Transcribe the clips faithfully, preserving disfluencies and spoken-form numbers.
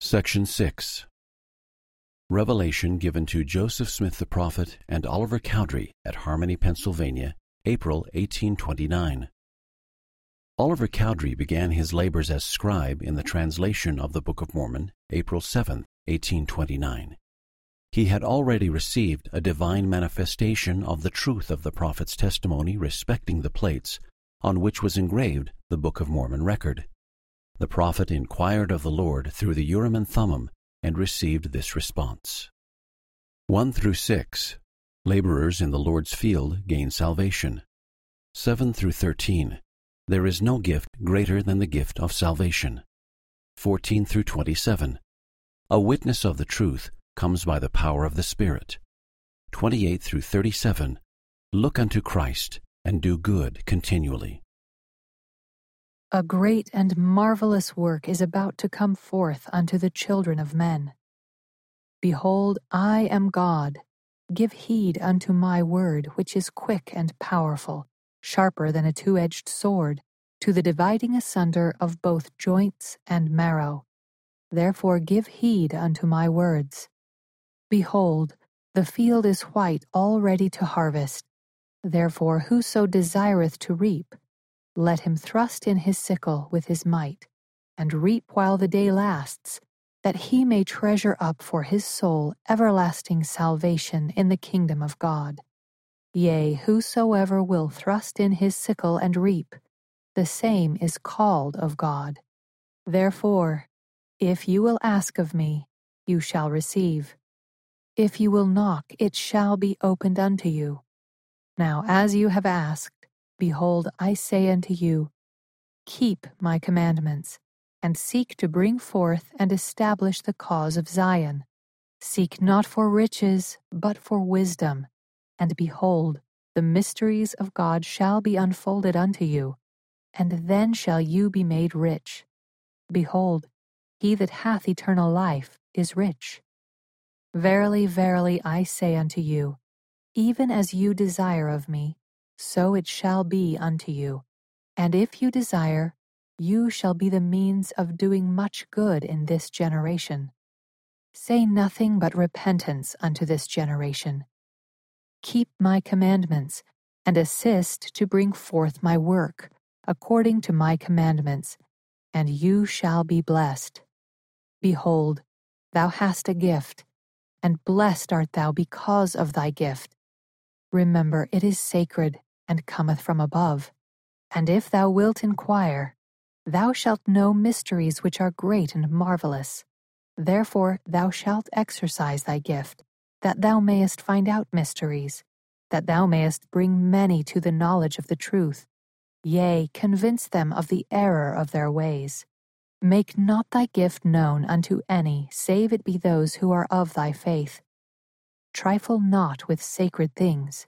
Section six. Revelation given to Joseph Smith the Prophet and Oliver Cowdery at Harmony, Pennsylvania, April eighteen twenty-nine. Oliver Cowdery began his labors as scribe in the translation of the Book of Mormon, April seventh, eighteen twenty-nine. He had already received a divine manifestation of the truth of the prophet's testimony respecting the plates on which was engraved the Book of Mormon record. The prophet inquired of the Lord through the Urim and Thummim and received this response. one through six. Laborers in the Lord's field gain salvation. seven through thirteen. There is no gift greater than the gift of salvation. fourteen through twenty-seven. A witness of the truth comes by the power of the Spirit. twenty-eight through thirty-seven. Look unto Christ and do good continually. A great and marvelous work is about to come forth unto the children of men. Behold, I am God. Give heed unto my word, which is quick and powerful, sharper than a two-edged sword, to the dividing asunder of both joints and marrow. Therefore give heed unto my words. Behold, the field is white all ready to harvest. Therefore whoso desireth to reap, let him thrust in his sickle with his might, and reap while the day lasts, that he may treasure up for his soul everlasting salvation in the kingdom of God. Yea, whosoever will thrust in his sickle and reap, the same is called of God. Therefore, if you will ask of me, you shall receive. If you will knock, it shall be opened unto you. Now as you have asked, behold, I say unto you, keep my commandments, and seek to bring forth and establish the cause of Zion. Seek not for riches, but for wisdom. And behold, the mysteries of God shall be unfolded unto you, and then shall you be made rich. Behold, he that hath eternal life is rich. Verily, verily, I say unto you, even as you desire of me, so it shall be unto you. And if you desire, you shall be the means of doing much good in this generation. Say nothing but repentance unto this generation. Keep my commandments, and assist to bring forth my work, according to my commandments, and you shall be blessed. Behold, thou hast a gift, and blessed art thou because of thy gift. Remember, it is sacred, and cometh from above. And if thou wilt inquire, thou shalt know mysteries which are great and marvelous. Therefore thou shalt exercise thy gift, that thou mayest find out mysteries, that thou mayest bring many to the knowledge of the truth. Yea, convince them of the error of their ways. Make not thy gift known unto any, save it be those who are of thy faith. Trifle not with sacred things.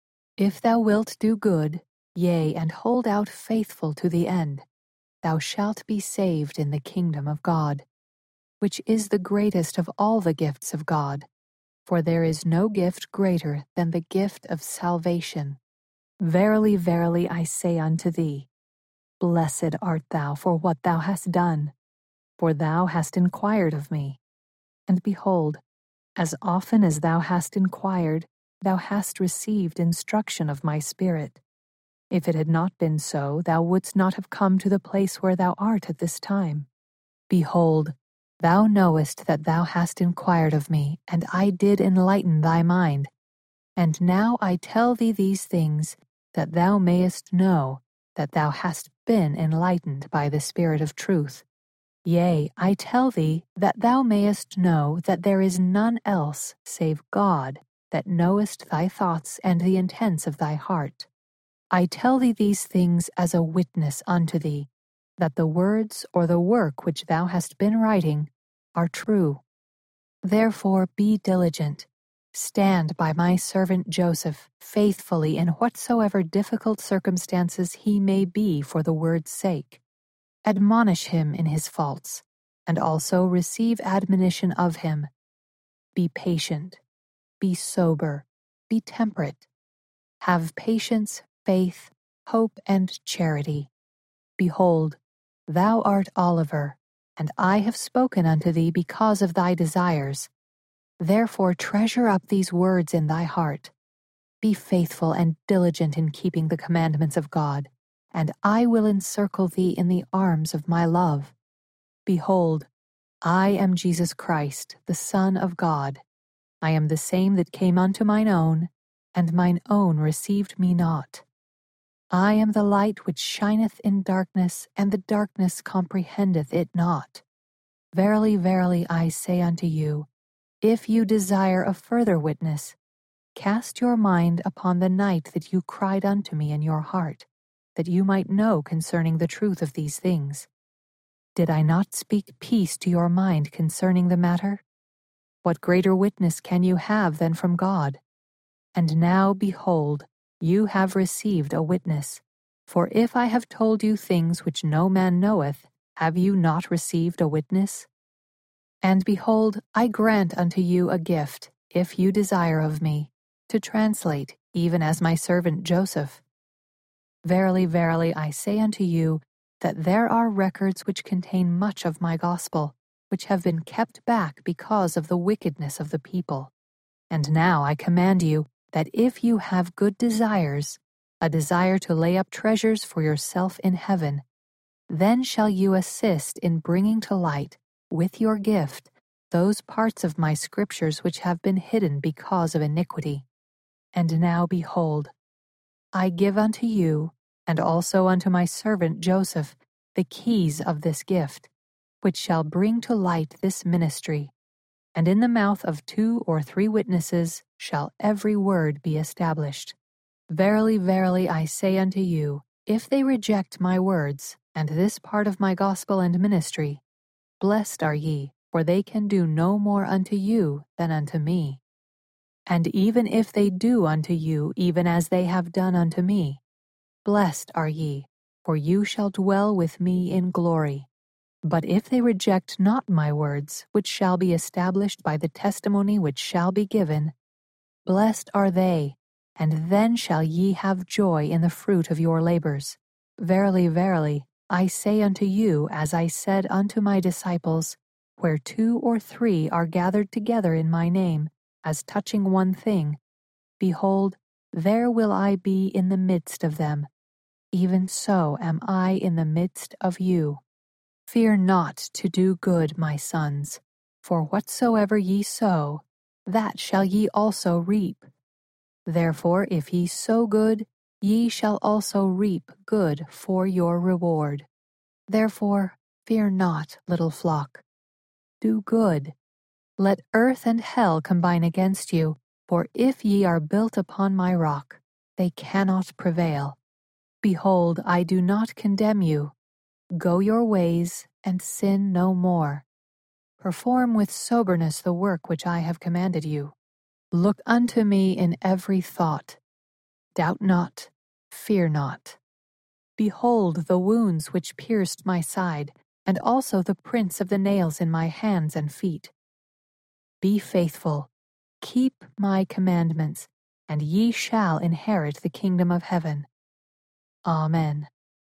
If thou wilt do good, yea, and hold out faithful to the end, thou shalt be saved in the kingdom of God, which is the greatest of all the gifts of God. For there is no gift greater than the gift of salvation. Verily, verily, I say unto thee, blessed art thou for what thou hast done, for thou hast inquired of me. And behold, as often as thou hast inquired, thou hast received instruction of my Spirit. If it had not been so, thou wouldst not have come to the place where thou art at this time. Behold, thou knowest that thou hast inquired of me, and I did enlighten thy mind. And now I tell thee these things, that thou mayest know that thou hast been enlightened by the Spirit of truth. Yea, I tell thee that thou mayest know that there is none else save God that knowest thy thoughts and the intents of thy heart. I tell thee these things as a witness unto thee, that the words or the work which thou hast been writing are true. Therefore be diligent, stand by my servant Joseph faithfully in whatsoever difficult circumstances he may be for the word's sake. Admonish him in his faults, and also receive admonition of him. Be patient, be sober, be temperate. Have patience, faith, hope, and charity. Behold, thou art Oliver, and I have spoken unto thee because of thy desires. Therefore treasure up these words in thy heart. Be faithful and diligent in keeping the commandments of God, and I will encircle thee in the arms of my love. Behold, I am Jesus Christ, the Son of God. I am the same that came unto mine own, and mine own received me not. I am the light which shineth in darkness, and the darkness comprehendeth it not. Verily, verily, I say unto you, if you desire a further witness, cast your mind upon the night that you cried unto me in your heart, that you might know concerning the truth of these things. Did I not speak peace to your mind concerning the matter? What greater witness can you have than from God? And now, behold, you have received a witness. For if I have told you things which no man knoweth, have you not received a witness? And behold, I grant unto you a gift, if you desire of me, to translate, even as my servant Joseph. Verily, verily, I say unto you, that there are records which contain much of my gospel, which have been kept back because of the wickedness of the people. And now I command you, that if you have good desires, a desire to lay up treasures for yourself in heaven, then shall you assist in bringing to light, with your gift, those parts of my scriptures which have been hidden because of iniquity. And now behold, I give unto you, and also unto my servant Joseph, the keys of this gift, which shall bring to light this ministry. And in the mouth of two or three witnesses shall every word be established. Verily, verily, I say unto you, if they reject my words, and this part of my gospel and ministry, blessed are ye, for they can do no more unto you than unto me. And even if they do unto you even as they have done unto me, blessed are ye, for you shall dwell with me in glory. But if they reject not my words, which shall be established by the testimony which shall be given, blessed are they, and then shall ye have joy in the fruit of your labors. Verily, verily, I say unto you, as I said unto my disciples, where two or three are gathered together in my name, as touching one thing, behold, there will I be in the midst of them. Even so am I in the midst of you. Fear not to do good, my sons, for whatsoever ye sow, that shall ye also reap. Therefore, if ye sow good, ye shall also reap good for your reward. Therefore, fear not, little flock. Do good. Let earth and hell combine against you, for if ye are built upon my rock, they cannot prevail. Behold, I do not condemn you. Go your ways, and sin no more. Perform with soberness the work which I have commanded you. Look unto me in every thought. Doubt not, fear not. Behold the wounds which pierced my side, and also the prints of the nails in my hands and feet. Be faithful, keep my commandments, and ye shall inherit the kingdom of heaven. Amen.